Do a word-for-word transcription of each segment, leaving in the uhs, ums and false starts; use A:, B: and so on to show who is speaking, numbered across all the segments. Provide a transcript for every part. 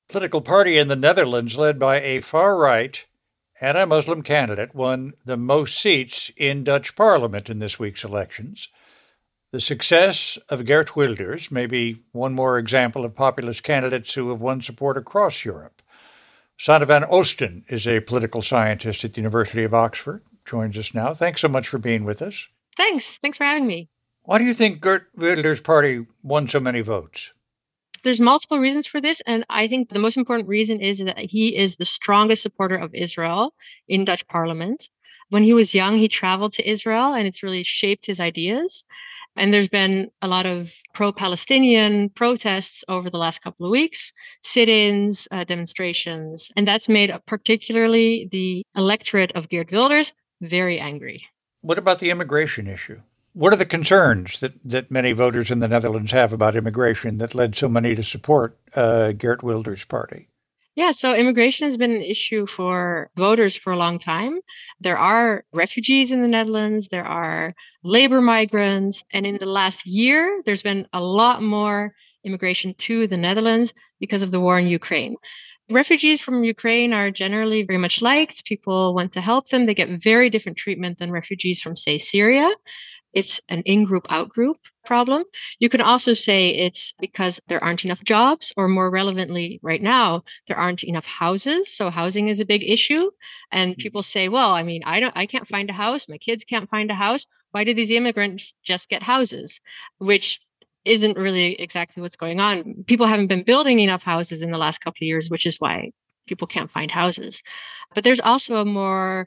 A: Political party in the Netherlands led by a far-right anti-Muslim candidate won the most seats in Dutch parliament in this week's elections. The success of Geert Wilders may be one more example of populist candidates who have won support across Europe. Sanne van Oosten is a political scientist at the University of Oxford, joins us now. Thanks so much for being with us.
B: Thanks. Thanks for having me.
A: Why do you think Geert Wilders' party won so many votes?
B: There's multiple reasons for this, and I think the most important reason is that he is the strongest supporter of Israel in Dutch parliament. When he was young, he traveled to Israel, and it's really shaped his ideas. And there's been a lot of pro-Palestinian protests over the last couple of weeks, sit-ins, uh, demonstrations, and that's made particularly the electorate of Geert Wilders very angry.
A: What about the immigration issue? What are the concerns that, that many voters in the Netherlands have about immigration that led so many to support uh, Geert Wilders' party?
B: Yeah, so immigration has been an issue for voters for a long time. There are refugees in the Netherlands, there are labor migrants, and in the last year, there's been a lot more immigration to the Netherlands because of the war in Ukraine. Refugees from Ukraine are generally very much liked. People want to help them. They get very different treatment than refugees from, say, Syria. It's an in-group, out-group problem. You can also say it's because there aren't enough jobs, or more relevantly right now, there aren't enough houses. So housing is a big issue. And people say, well, I mean, I don't, I can't find a house. My kids can't find a house. Why do these immigrants just get houses? Which isn't really exactly what's going on. People haven't been building enough houses in the last couple of years, which is why people can't find houses. But there's also a more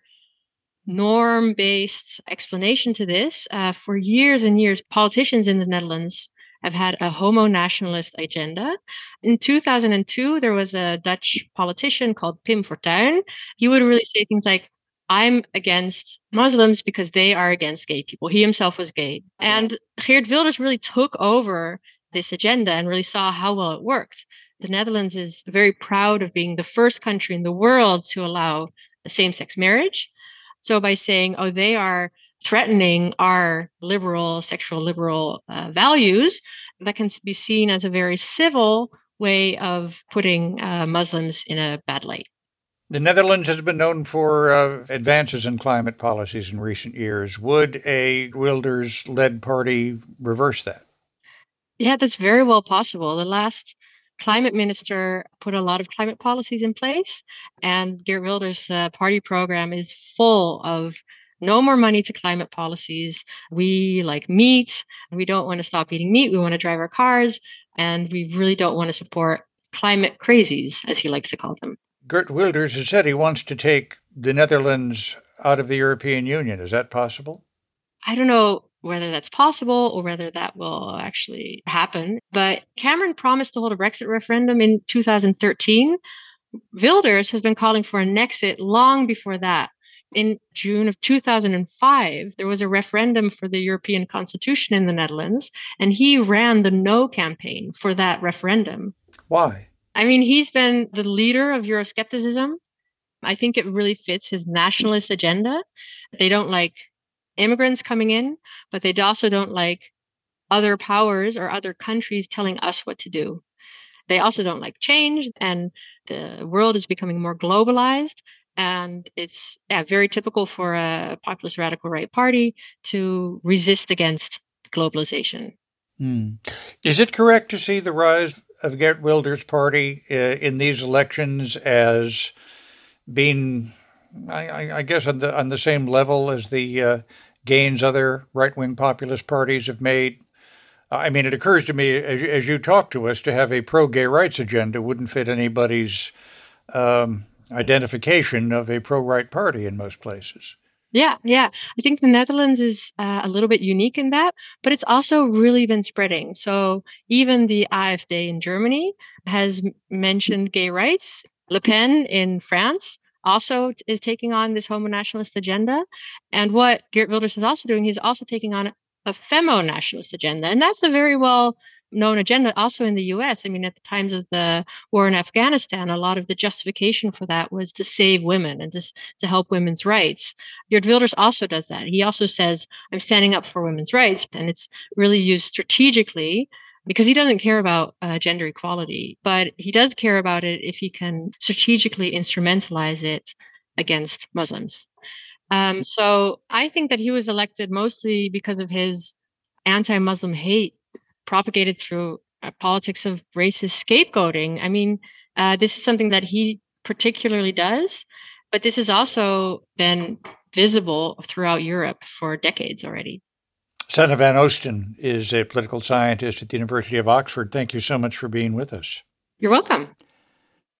B: norm-based explanation to this. Uh, for years and years, politicians in the Netherlands have had a homo-nationalist agenda. In two thousand two, there was a Dutch politician called Pim Fortuyn. He would really say things like, I'm against Muslims because they are against gay people. He himself was gay. And Geert Wilders really took over this agenda and really saw how well it worked. The Netherlands is very proud of being the first country in the world to allow same-sex marriage. So by saying, oh, they are threatening our liberal, sexual liberal uh, values, that can be seen as a very civil way of putting uh, Muslims in a bad light.
A: The Netherlands has been known for uh, advances in climate policies in recent years. Would a Wilders-led party reverse that?
B: Yeah, that's very well possible. The last climate minister put a lot of climate policies in place, and Geert Wilders' uh, party program is full of no more money to climate policies. We like meat. We don't want to stop eating meat. We want to drive our cars, and we really don't want to support climate crazies, as he likes to call them.
A: Geert Wilders has said he wants to take the Netherlands out of the European Union. Is that possible?
B: I don't know whether that's possible or whether that will actually happen. But Cameron promised to hold a Brexit referendum in two thousand thirteen. Wilders has been calling for an exit long before that. In June of two thousand five, there was a referendum for the European Constitution in the Netherlands, and he ran the no campaign for that referendum.
A: Why?
B: I mean, he's been the leader of Euroscepticism. I think it really fits his nationalist agenda. They don't like immigrants coming in, but they also don't like other powers or other countries telling us what to do. They also don't like change, and the world is becoming more globalized. And it's yeah, very typical for a populist radical right party to resist against globalization.
A: Hmm. Is it correct to see the rise of Geert Wilders' party uh, in these elections as being, I, I guess, on the on the same level as the uh, gains other right-wing populist parties have made? I mean, it occurs to me, as, as you talk to us, to have a pro-gay rights agenda wouldn't fit anybody's um, identification of a pro-right party in most places.
B: Yeah, yeah. I think the Netherlands is uh, a little bit unique in that, but it's also really been spreading. So even the AfD in Germany has m- mentioned gay rights. Le Pen in France also t- is taking on this homo-nationalist agenda. And what Geert Wilders is also doing, he's also taking on a femo-nationalist agenda. And that's a very well known agenda also in the U S. I mean, at the times of the war in Afghanistan, a lot of the justification for that was to save women and to, to help women's rights. Geert Wilders also does that. He also says, I'm standing up for women's rights. And it's really used strategically because he doesn't care about uh, gender equality, but he does care about it if he can strategically instrumentalize it against Muslims. Um, so I think that he was elected mostly because of his anti-Muslim hate propagated through a politics of racist scapegoating. I mean, uh, this is something that he particularly does, but this has also been visible throughout Europe for decades already.
A: Sanne van Oosten is a political scientist at the University of Oxford. Thank you so much for being with us.
B: You're welcome.